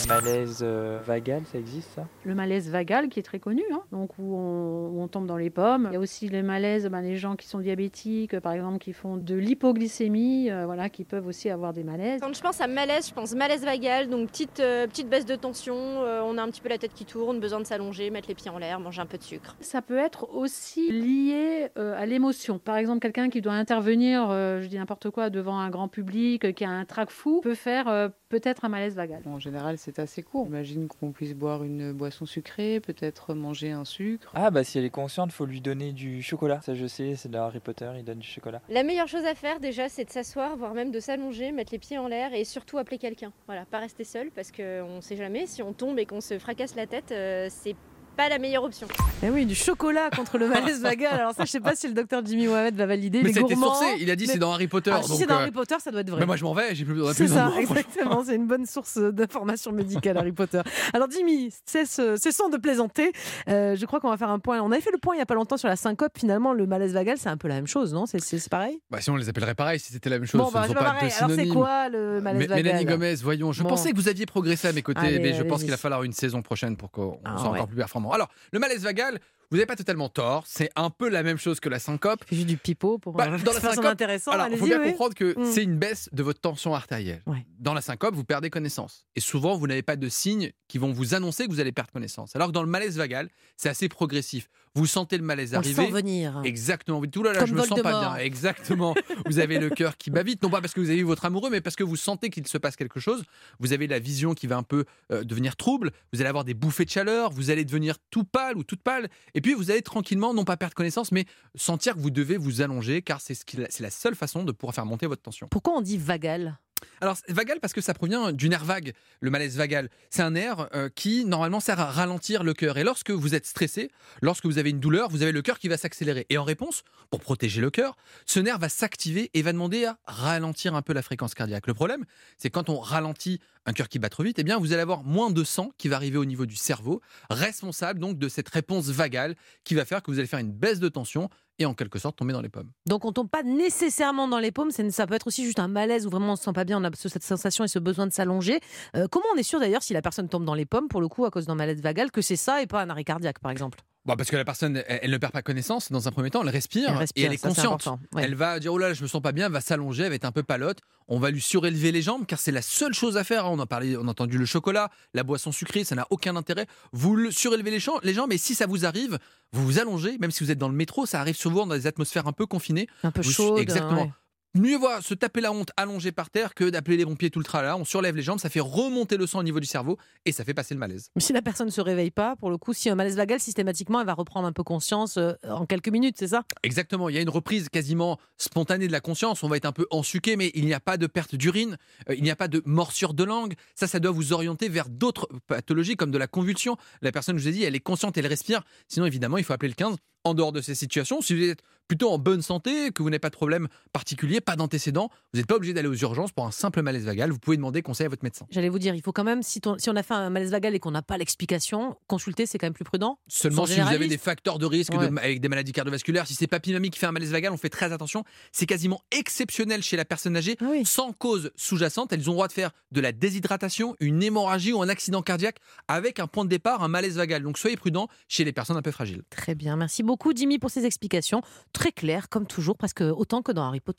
Malaise euh, vagal, ça existe ça? Le malaise vagal qui est très connu, hein, donc où on, où on tombe dans les pommes. Il y a aussi les malaises, ben, les gens qui sont diabétiques, euh, par exemple, qui font de l'hypoglycémie, euh, voilà, qui peuvent aussi avoir des malaises. Quand je pense à malaise, je pense malaise vagal, donc petite, euh, petite baisse de tension, euh, on a un petit peu la tête qui tourne, besoin de s'allonger, mettre les pieds en l'air, manger un peu de sucre. Ça peut être aussi lié euh, à l'émotion. Par exemple, quelqu'un qui doit intervenir, euh, je dis n'importe quoi, devant un grand public, euh, qui a un trac fou, peut faire euh, peut-être un malaise vagal. En général, c'est assez court. J'imagine qu'on puisse boire une boisson sucrée, peut-être manger un sucre. Ah bah si elle est consciente, faut lui donner du chocolat. Ça je sais, c'est de Harry Potter, il donne du chocolat. La meilleure chose à faire déjà, c'est de s'asseoir, voire même de s'allonger, mettre les pieds en l'air et surtout appeler quelqu'un. Voilà, pas rester seul parce qu'on sait jamais, si on tombe et qu'on se fracasse la tête, euh, c'est pas la meilleure option. Eh oui, du chocolat contre le malaise vagal. Alors ça, je sais pas si le docteur Jimmy Mohamed va valider. Mais les c'était gourmands, sourcé, il a dit mais... c'est dans Harry Potter. Ah, si donc, c'est dans euh... Harry Potter, ça doit être vrai. Mais moi je m'en vais, j'ai plus besoin de C'est ça, mots, exactement. C'est une bonne source d'informations médicales, Harry Potter. Alors Jimmy, cesse, cessons de plaisanter. Euh, je crois qu'on va faire un point. On avait fait le point il y a pas longtemps sur la syncope. Finalement, le malaise vagal, c'est un peu la même chose, non? C'est, c'est, c'est pareil? Bah si on les appellerait pareil, si c'était la même chose. Bon, ce bah, ne sont c'est pas pas pareil. deux Alors synonymes. c'est quoi le malaise Mais, vagal? Mélanie Gomez, voyons. Je bon. pensais que vous aviez progressé à mes côtés, Allez, mais je pense allez-y. qu'il va falloir une saison prochaine pour qu'on Ah, soit ouais. encore plus performant. Alors, le malaise vagal, vous n'avez pas totalement tort. C'est un peu la même chose que la syncope. J'ai juste du pipeau pour Bah, euh, dans la faire son syncope, intéressant. alors, il Allez-y, faut bien oui. comprendre que Mm. c'est une baisse de votre tension artérielle. Ouais. Dans la syncope, vous perdez connaissance. Et souvent, vous n'avez pas de signes qui vont vous annoncer que vous allez perdre connaissance. Alors que dans le malaise vagal, c'est assez progressif. Vous sentez le malaise On le arriver. sent venir. Exactement. Vous dites, oulala, Comme je me sens pas Voldemort. bien. Exactement. Vous avez le cœur qui bat vite. Non pas parce que vous avez eu votre amoureux, mais parce que vous sentez qu'il se passe quelque chose. Vous avez la vision qui va un peu euh, devenir trouble. Vous allez avoir des bouffées de chaleur. Vous allez devenir tout pâle ou toute pâle. Et puis, vous allez tranquillement, non pas perdre connaissance, mais sentir que vous devez vous allonger, car c'est, ce qui, c'est la seule façon de pouvoir faire monter votre tension. Pourquoi on dit vagal? Alors, c'est vagal parce que ça provient du nerf vague, le malaise vagal. C'est un nerf euh, qui, normalement, sert à ralentir le cœur. Et lorsque vous êtes stressé, lorsque vous avez une douleur, vous avez le cœur qui va s'accélérer. Et en réponse, pour protéger le cœur, ce nerf va s'activer et va demander à ralentir un peu la fréquence cardiaque. Le problème, c'est quand on ralentit un cœur qui bat trop vite, eh bien, vous allez avoir moins de sang qui va arriver au niveau du cerveau, responsable donc de cette réponse vagale qui va faire que vous allez faire une baisse de tension et en quelque sorte tomber dans les pommes. Donc on tombe pas nécessairement dans les paumes, c'est- ça peut être aussi juste un malaise où vraiment on se sent pas bien, on a ce- cette sensation et ce besoin de s'allonger. Euh, comment on est sûr d'ailleurs si la personne tombe dans les pommes, pour le coup à cause d'un malaise vagal, que c'est ça et pas un arrêt cardiaque par exemple? Bon, parce que la personne, elle, elle ne perd pas connaissance. Dans un premier temps, elle respire, Elle respire, et elle est ça, c'est consciente. important, ouais. Elle va dire oh là, là, je me sens pas bien. Elle va s'allonger, elle va être un peu palote. On va lui surélever les jambes, car c'est la seule chose à faire. On a parlé, on a entendu le chocolat, la boisson sucrée, ça n'a aucun intérêt. Vous le surélevez les, champs- les jambes, et si ça vous arrive, vous vous allongez. Même si vous êtes dans le métro, ça arrive souvent dans des atmosphères un peu confinées. Un peu Vous- chaude. Exactement. ouais. Mieux vaut se taper la honte allongé par terre que d'appeler les pompiers tout le tralala. On surlève les jambes, ça fait remonter le sang au niveau du cerveau et ça fait passer le malaise. Mais si la personne ne se réveille pas, pour le coup, si un malaise vagal, systématiquement, elle va reprendre un peu conscience euh, en quelques minutes, c'est ça? Exactement, il y a une reprise quasiment spontanée de la conscience, on va être un peu ensuqué, mais il n'y a pas de perte d'urine, euh, il n'y a pas de morsure de langue. Ça, ça doit vous orienter vers d'autres pathologies comme de la convulsion. La personne, je vous ai dit, elle est consciente, elle respire. Sinon, évidemment, il faut appeler le quinze. En dehors de ces situations, si vous êtes plutôt en bonne santé, que vous n'avez pas de problème particulier, pas d'antécédents, vous n'êtes pas obligé d'aller aux urgences pour un simple malaise vagal. Vous pouvez demander conseil à votre médecin. J'allais vous dire, il faut quand même, si, ton- si on a fait un malaise vagal et qu'on n'a pas l'explication, consulter, c'est quand même plus prudent. Seulement Sans si vous avez généraliste. des facteurs de risque de- Ouais. avec des maladies cardiovasculaires. Si c'est papy-mamie qui fait un malaise vagal, on fait très attention. C'est quasiment exceptionnel chez la personne âgée. Ah oui. Sans cause sous-jacente, elles ont le droit de faire de la déshydratation, une hémorragie ou un accident cardiaque avec un point de départ, un malaise vagal. Donc soyez prudents chez les personnes un peu fragiles. Très bien, merci beaucoup Jimmy pour ces explications. Très claires, comme toujours, presque autant que dans Harry Potter.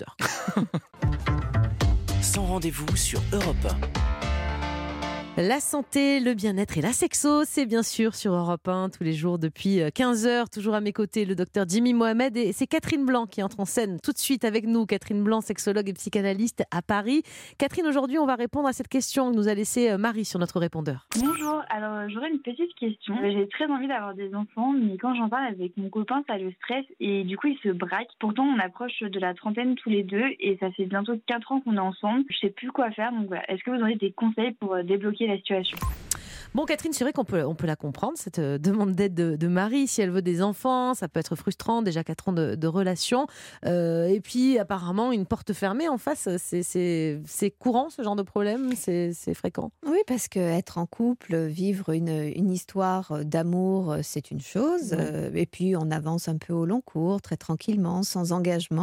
Sans rendez-vous sur Europe un. La santé, le bien-être et la sexo, c'est bien sûr sur Europe un tous les jours depuis quinze heures. Toujours à mes côtés, le docteur Jimmy Mohamed, et c'est Catherine Blanc qui entre en scène tout de suite avec nous. Catherine Blanc, sexologue et psychanalyste à Paris. Catherine, aujourd'hui, on va répondre à cette question que nous a laissée Marie sur notre répondeur. Bonjour, alors j'aurais une petite question. J'ai très envie d'avoir des enfants, mais quand j'en parle avec mon copain, ça le stresse et du coup il se braque. Pourtant, on approche de la trentaine tous les deux et ça fait bientôt quatre ans qu'on est ensemble. Je sais plus quoi faire, donc voilà. Est-ce que vous aurez des conseils pour débloquer la situation? Bon, Catherine, c'est vrai qu'on peut, on peut la comprendre, cette euh, demande d'aide de, de Marie. Si elle veut des enfants, ça peut être frustrant, déjà quatre ans de, de relation. Euh, et puis, apparemment, une porte fermée en face, c'est, c'est, c'est courant, ce genre de problème? C'est, c'est fréquent? Oui, parce qu'être en couple, vivre une, une histoire d'amour, c'est une chose. Ouais. Euh, et puis, on avance un peu au long cours, très tranquillement, sans engagement.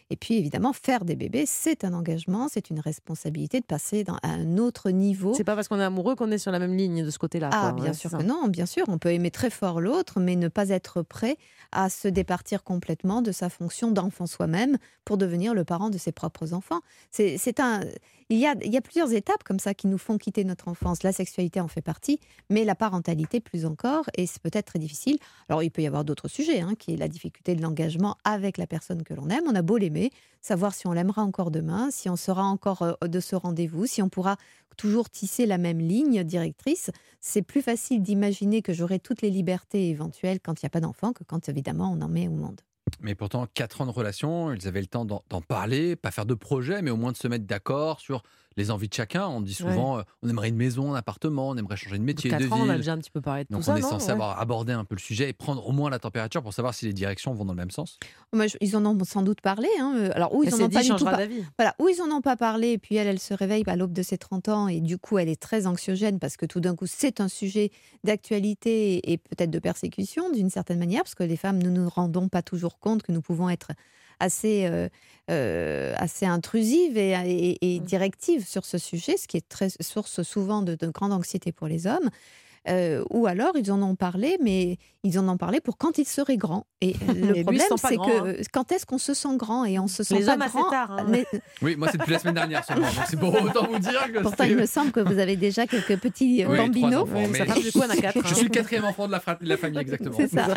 Et puis évidemment, faire des bébés, c'est un engagement, c'est une responsabilité de passer dans, à un autre niveau. C'est pas parce qu'on est amoureux qu'on est sur la même ligne de ce côté-là. Ah, quoi. bien Ouais, sûr c'est que ça. non, bien sûr, on peut aimer très fort l'autre, mais ne pas être prêt à se départir complètement de sa fonction d'enfant soi-même pour devenir le parent de ses propres enfants. C'est, c'est un, il y a, il y a plusieurs étapes comme ça qui nous font quitter notre enfance. La sexualité en fait partie, mais la parentalité plus encore, et c'est peut-être très difficile. Alors il peut y avoir d'autres sujets, hein, qui est la difficulté de l'engagement avec la personne que l'on aime. On a beau l'aimer, savoir si on l'aimera encore demain, si on sera encore euh, de ce rendez-vous, si on pourra toujours tisser la même ligne directrice. C'est plus facile d'imaginer que j'aurai toutes les libertés éventuelles quand il n'y a pas d'enfant que quand évidemment on en met au monde. Mais pourtant, quatre ans de relation, ils avaient le temps d'en, d'en parler, pas faire de projet, mais au moins de se mettre d'accord sur les envies de chacun. On dit souvent, Ouais. euh, on aimerait une maison, un appartement, on aimerait changer de métier, de quatre ville. ans, on a déjà un petit peu parlé de Donc tout ça, on est non censé Ouais. avoir abordé un peu le sujet et prendre au moins la température pour savoir si les directions vont dans le même sens. Moi, je- ils en ont sans doute parlé. Hein. euh, Alors, ou ils Mais en c'est ont dit, pas du tout changera par- d'avis. Voilà, ou ils en ont pas parlé, et puis elle, elle se réveille à l'aube de ses trente ans, et du coup, elle est très anxiogène parce que tout d'un coup, c'est un sujet d'actualité et, et peut-être de persécution d'une certaine manière, parce que les femmes, nous nous rendons pas toujours compte que nous pouvons être assez, euh, euh, assez intrusives et, et, et directives sur ce sujet, ce qui est très source souvent de, de grande anxiété pour les hommes. Euh, ou alors ils en ont parlé, mais ils en ont parlé pour quand ils seraient grands. Et euh, le Et lui, il problème, se sent pas c'est grand, que hein. euh, quand est-ce qu'on se sent grand et on se sent Les pas hommes assez grand. tard, hein. mais- Oui, moi c'est depuis la semaine dernière seulement, donc c'est pour autant vous dire que Pourtant, c'est- il me semble que vous avez déjà quelques petits euh, Oui, trois bambinos. enfants, mais ça fait du coup, on a quatre, Je hein. suis le quatrième enfant de la, fra- de la famille, exactement. C'est ça.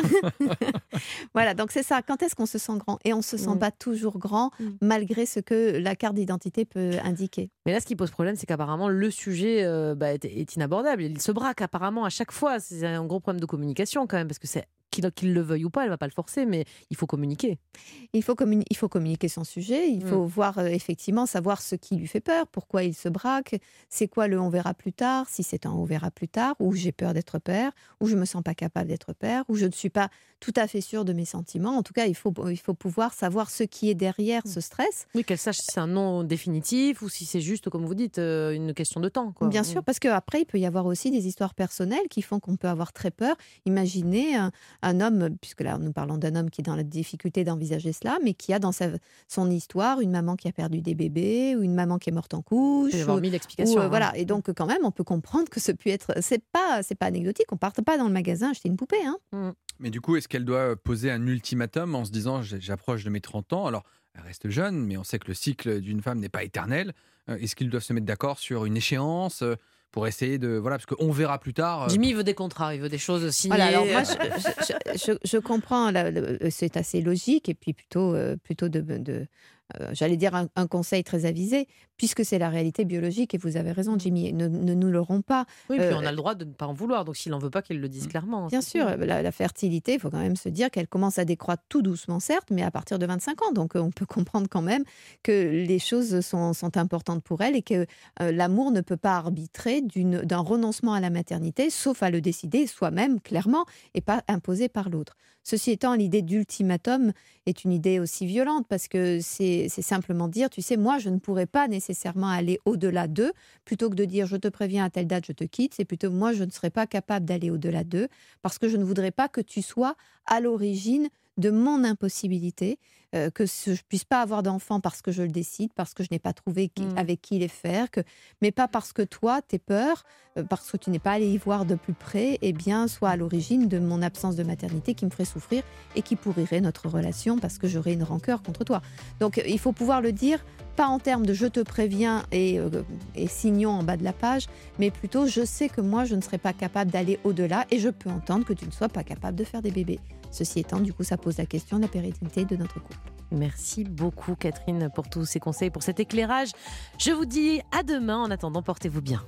Voilà, donc c'est ça. Quand est-ce qu'on se sent grand? Et on se sent Mm. pas toujours grand, Mm. malgré ce que la carte d'identité peut indiquer. Mais là, ce qui pose problème, c'est qu'apparemment, le sujet euh, bah, est, est inabordable. Il se braque apparemment à chaque fois. C'est un gros problème de communication quand même, parce que c'est qu'il qu'il le veuille ou pas, elle va pas le forcer, mais il faut communiquer. Il faut, communi- il faut communiquer son sujet, il faut Mm. voir euh, effectivement, savoir ce qui lui fait peur, pourquoi il se braque, c'est quoi le on verra plus tard, si c'est un on verra plus tard, ou j'ai peur d'être père, ou je me sens pas capable d'être père, ou je ne suis pas tout à fait sûre de mes sentiments. En tout cas, il faut, il faut pouvoir savoir ce qui est derrière ce stress. Oui, qu'elle sache si c'est un non définitif ou si c'est juste, comme vous dites, euh, une question de temps. Quoi. Bien sûr, parce qu'après, il peut y avoir aussi des histoires personnelles qui font qu'on peut avoir très peur. Imaginez un, un homme, puisque là, nous parlons d'un homme qui est dans la difficulté d'envisager cela, mais qui a dans sa, son histoire une maman qui a perdu des bébés ou une maman qui est morte en couche. Il peut y avoir ou- mille ou, explications. euh, hein. voilà. Et donc, quand même, on peut comprendre que ce peut être... C'est pas, c'est pas anecdotique. On part pas dans le magasin acheter une poupée. Hein. Mais du coup, est-ce qu'elle doit poser un ultimatum en se disant j'- j'approche de mes trente ans? Alors, elle reste jeune, mais on sait que le cycle d'une femme n'est pas éternel. Euh, Est-ce qu'ils doivent se mettre d'accord sur une échéance euh, pour essayer de. Voilà, parce qu'on verra plus tard. euh, Jimmy, il veut des contrats, il veut des choses signées. Voilà, alors moi, je, je- je- je comprends, la- le- c'est assez logique, et puis plutôt, euh, plutôt de, de, euh, j'allais dire un, un conseil très avisé, puisque c'est la réalité biologique, et vous avez raison, Jimmy, ne, ne nous l'aurons pas. Oui, puis Euh, on a le droit de ne pas en vouloir. Donc s'il n'en veut pas, qu'il le dise clairement. Bien c'est sûr, tout. la, la fertilité, il faut quand même se dire qu'elle commence à décroître tout doucement, certes, mais à partir de vingt-cinq ans. Donc euh, on peut comprendre quand même que les choses sont, sont importantes pour elle, et que euh, l'amour ne peut pas arbitrer d'une- d'un renoncement à la maternité, sauf à le décider soi-même, clairement, et pas imposé par l'autre. Ceci étant, l'idée d'ultimatum est une idée aussi violente, parce que c'est c'est simplement dire, tu sais, moi, je ne pourrais pas nécessairement aller au-delà d'eux, plutôt que de dire, je te préviens, à telle date, je te quitte. C'est plutôt, moi, je ne serais pas capable d'aller au-delà d'eux, parce que je ne voudrais pas que tu sois à l'origine de mon impossibilité, euh, que ce- je puisse pas avoir d'enfant parce que je le décide, parce que je n'ai pas trouvé qui- Mm. avec qui les faire, que, mais pas parce que toi, tu es peur, euh, parce que tu n'es pas allé y voir de plus près, eh bien, soit à l'origine de mon absence de maternité qui me ferait souffrir et qui pourrirait notre relation parce que j'aurais une rancœur contre toi. Donc, euh, il faut pouvoir le dire, pas en termes de je te préviens et, euh, et signons en bas de la page, mais plutôt je sais que moi, je ne serais pas capable d'aller au-delà, et je peux entendre que tu ne sois pas capable de faire des bébés. Ceci étant, du coup, ça pose la question de la pérennité de notre couple. Merci beaucoup, Catherine, pour tous ces conseils, pour cet éclairage. Je vous dis à demain. En attendant, portez-vous bien.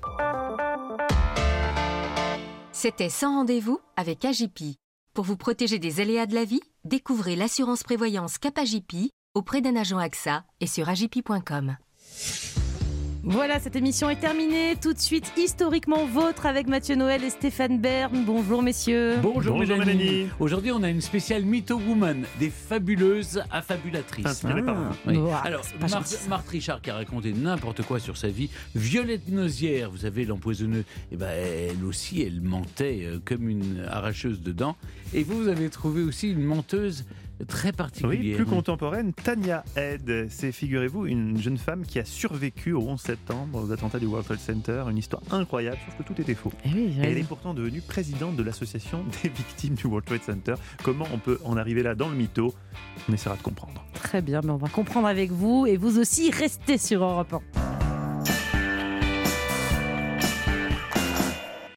C'était Sans rendez-vous avec A J P. Pour vous protéger des aléas de la vie, découvrez l'assurance prévoyance Cap A J P auprès d'un agent A X A et sur A J P point com. Voilà, cette émission est terminée. Tout de suite, historiquement vôtre avec Mathieu Noël et Stéphane Bern. Bonjour, messieurs. Bonjour, Bonjour, Mélanie. Mélanie. Aujourd'hui, on a une spéciale Mytho Woman, des fabuleuses affabulatrices. Inspiré par moi. Oui. Ouah, Alors, c'est pas Mar- gentil, ça. Marthe Richard qui a raconté n'importe quoi sur sa vie. Violette Nozière, vous savez, l'empoisonneuse, eh ben, elle aussi, elle mentait euh, comme une arracheuse de dents. Et vous, vous avez trouvé aussi une menteuse très particulière. Oui, plus contemporaine, Tania Head. C'est, figurez-vous, une jeune femme qui a survécu au onze septembre aux attentats du World Trade Center. Une histoire incroyable, sauf que tout était faux. Et, oui, Et elle est pourtant devenue présidente de l'association des victimes du World Trade Center. Comment on peut en arriver là dans le mytho ? On essaiera de comprendre. Très bien, mais on va comprendre avec vous et vous aussi, restez sur Europe un.